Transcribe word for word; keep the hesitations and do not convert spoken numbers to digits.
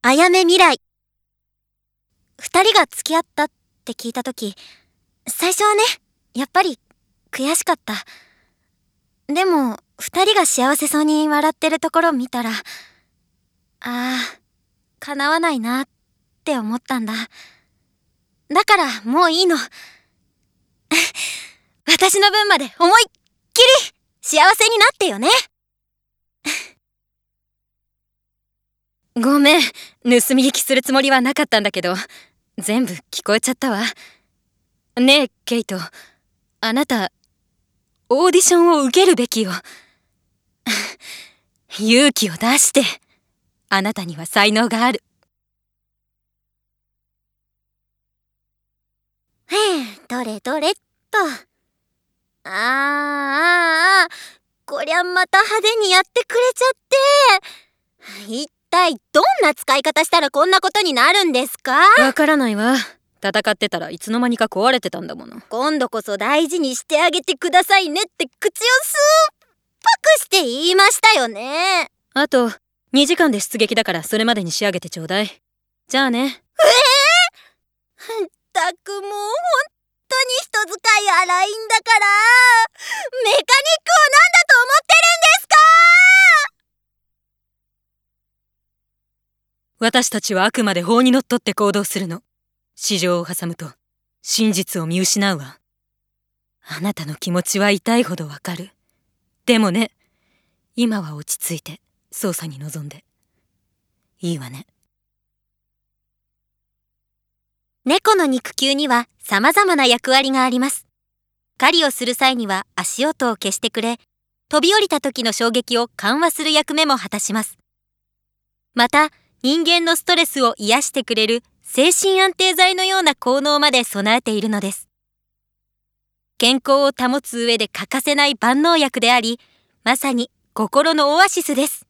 あやめ未来。二人が付き合ったって聞いたとき、最初はね、やっぱり悔しかった。でも、二人が幸せそうに笑ってるところ見たら、ああ、叶わないなって思ったんだ。だからもういいの。私の分まで思いっきり幸せになってよね。ごめん、盗み聞きするつもりはなかったんだけど、全部聞こえちゃったわ。ねえ、ケイト、あなた、オーディションを受けるべきよ。勇気を出して。あなたには才能がある。へえ、どれどれっと。あーあーあー、こりゃまた派手にやってくれちゃって。一体どんな使い方したらこんなことになるんですか？ わからないわ。戦ってたらいつの間にか壊れてたんだもの。 今度こそ大事にしてあげてくださいねって口をすっぱくして言いましたよね。 あとにじかんで出撃だからそれまでに仕上げてちょうだい。じゃあね。 ええー、ったくもうほんとに人使い荒いんだから、メカニックをなんだと思ってるんですか？ 私たちはあくまで法にのっとって行動するの。市場を挟むと真実を見失うわ。あなたの気持ちは痛いほどわかる。でもね、今は落ち着いて捜査に臨んでいいわね。 猫の肉球には様々な役割があります。狩りをする際には足音を消してくれ、飛び降りた時の衝撃を緩和する役目も果たします。また、人間のストレスを癒してくれる精神安定剤のような効能まで備えているのです。健康を保つ上で欠かせない万能薬であり、まさに心のオアシスです。